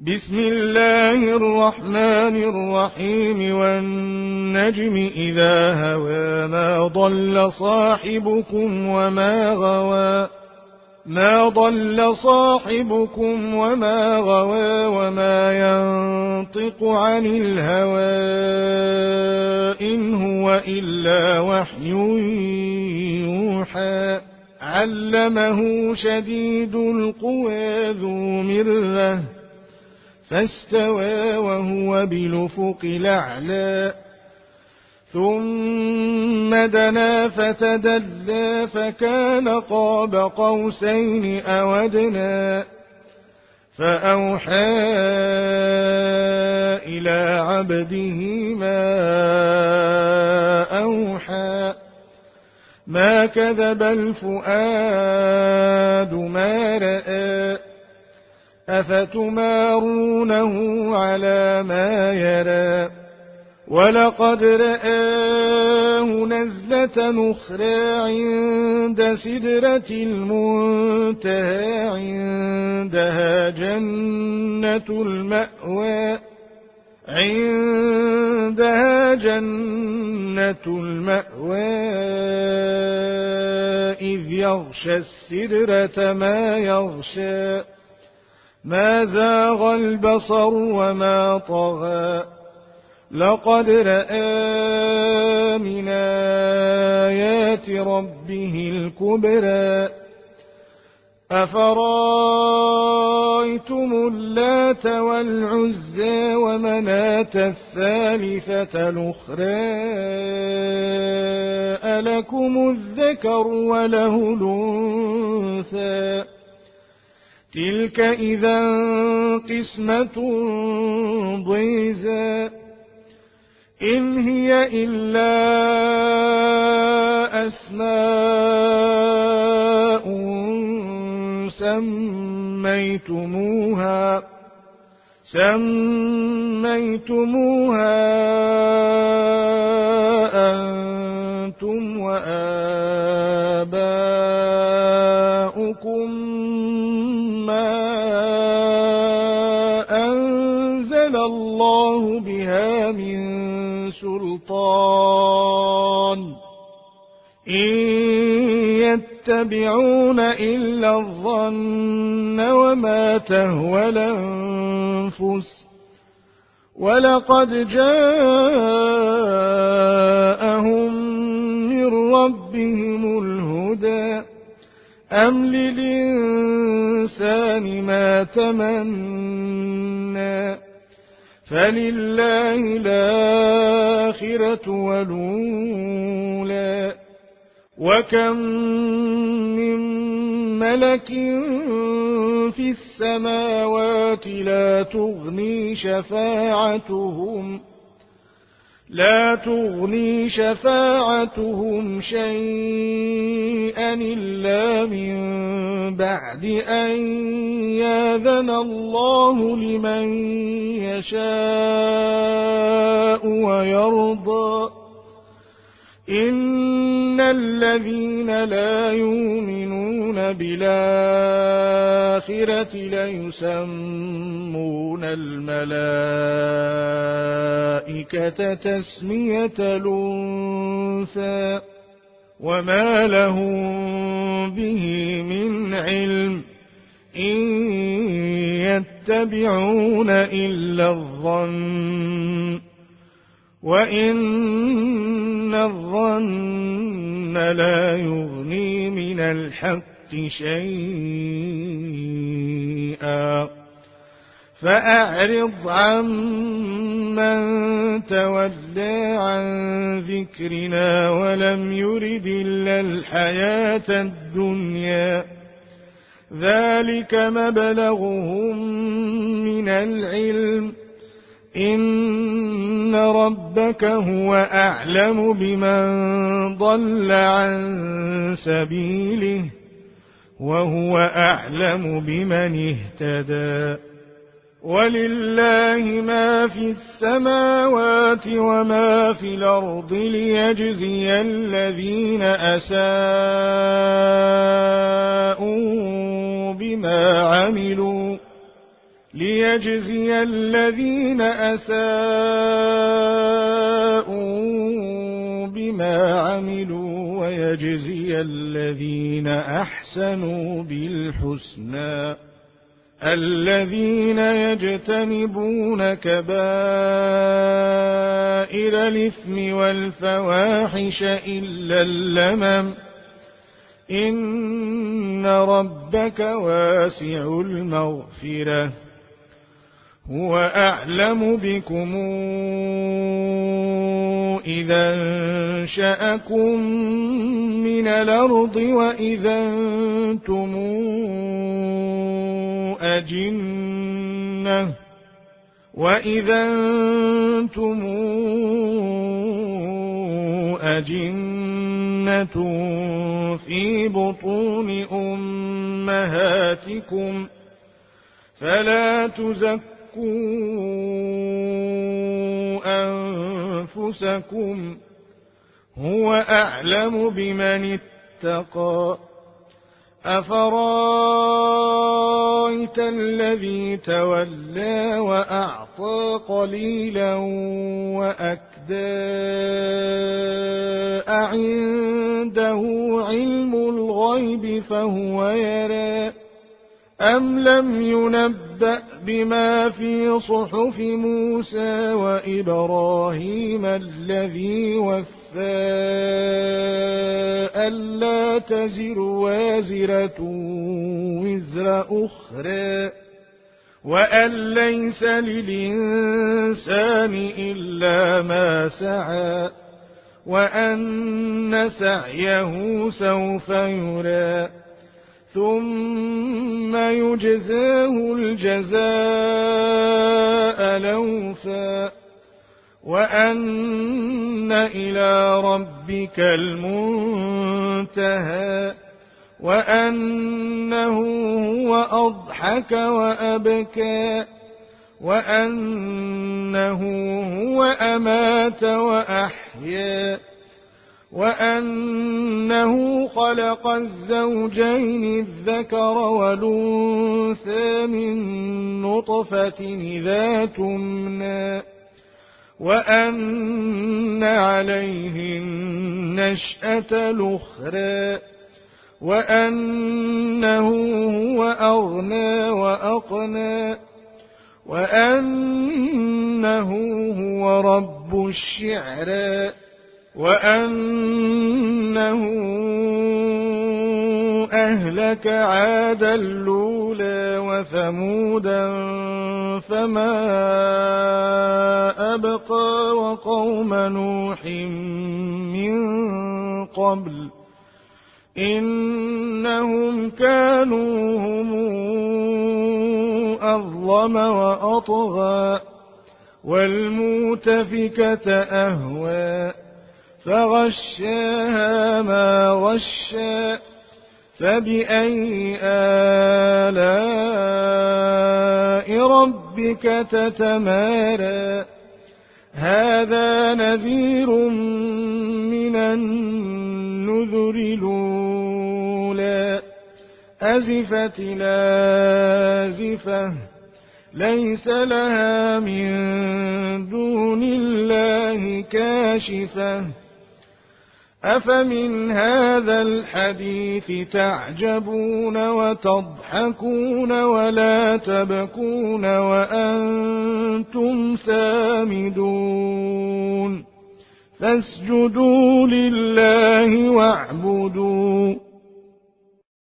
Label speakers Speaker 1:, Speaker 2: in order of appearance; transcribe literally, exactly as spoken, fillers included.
Speaker 1: بسم الله الرحمن الرحيم والنجم إذا هوى ما ضل صاحبكم وما غوى ما ضل صاحبكم وما غوى وما ينطق عن الهوى إن هو إلا وحي يوحى علمه شديد القوى ذو مرة فاستوى وهو بالأفق الأعلى ثم دنا فتدلى فكان قاب قوسين أو أدنى فأوحى إلى عبده ما أوحى ما كذب الفؤاد ما رأى أفتمارونه على ما يرى ولقد رآه نزلة أخرى عند سدرة المنتهى عندها جنة المأوى عندها جنة المأوى إذ يغشى السدرة ما يغشى ما زاغ البصر وما طغى لقد رأى من آيات ربه الكبرى أفرأيتم اللات والعزى ومناة الثالثة الأخرى ألكم الذكر وله الأنثى تلك إذا قسمة ضيزى إن هي إلا أسماء سميتموها سميتموها أنتم وآباؤكم ما أنزل الله بها من سلطان إن يتبعون إلا الظن وما تهوى الأنفس ولقد جاءهم من ربهم الهدى أم للإنسان ما تمنى فلله الآخرة والأولى وكم من ملك في السماوات لا تغني شفاعتهم لا تغني شفاعتهم شيئا إلا من بعد أن يأذن الله لمن يشاء ويرضى إن الذين لا يؤمنون بالآخرة ليسمون الملائكة تسمية الأنثى وما لهم به من علم إن يتبعون إلا الظن وإن الظن لا يغني من الحق شيئا فأعرض عمن تولى عن ذكرنا ولم يرد إلا الحياة الدنيا ذلك مبلغهم من العلم إن ربك هو أعلم بمن ضل عن سبيله وهو أعلم بمن اهتدى ولله ما في السماوات وما في الأرض ليجزي الذين أساءوا بما عملوا ليجزي الذين أساءوا بما عملوا ويجزي الذين أحسنوا بالحسنى الذين يجتنبون كبائر الإثم والفواحش إلا اللمم إن ربك واسع المغفرة هو أعلم بكم إذا انشأكم من الأرض وإذا أنتم أجنة وإذا أنتم أجنة في بطون أمهاتكم فلا تزكوا أنفسكم هو أعلم بمن اتقى أفرأيت الذي تولى وأعطى قليلا وأكدى أعنده علم الغيب فهو يرى أم لم ينبأ بما في صحف موسى وإبراهيم الذي وفى ألا تزر وازرة وزر أخرى وأن ليس للإنسان إلا ما سعى وأن سعيه سوف يرى ثم يجزاه الجزاء الأوفى وأن إلى ربك المنتهى وأنه هو أضحك وأبكى وأنه هو أمات وأحيا وأنه خلق الزوجين الذكر والأنثى من نطفة إذا تمنى وأن عليه النشأة الأخرى وأنه هو أغنى وأقنى وأنه هو رب الشعرى وأنه أهلك عادا الأولى وثمودا فما أبقى وقوم نوح من قبل إنهم كانوا هم أظلم وأطغى والمؤتفكة أهوى فغشاها ما غشى فبأي آلاء ربك تتمارى هذا نذير من النذر الأولى أزفت الآزفة ليس لها من دون الله كاشفة أفمن هذا الحديث تعجبون وتضحكون ولا تبكون وأنتم سامدون فاسجدوا لله واعبدوا